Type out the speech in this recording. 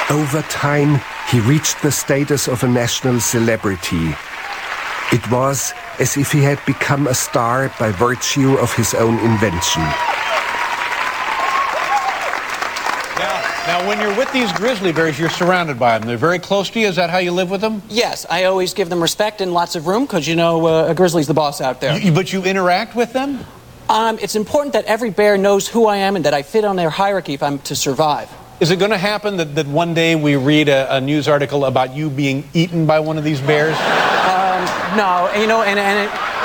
Over time, he reached the status of a national celebrity. It was as if he had become a star by virtue of his own invention. Now, when you're with these grizzly bears, you're surrounded by them. They're very close to you. Is that how you live with them? Yes, I always give them respect and lots of room because, you know, a grizzly's the boss out there. But you interact with them? It's important that every bear knows who I am and that I fit on their hierarchy if I'm to survive. Is it going to happen that one day we read a news article about you being eaten by one of these bears? No, you know, and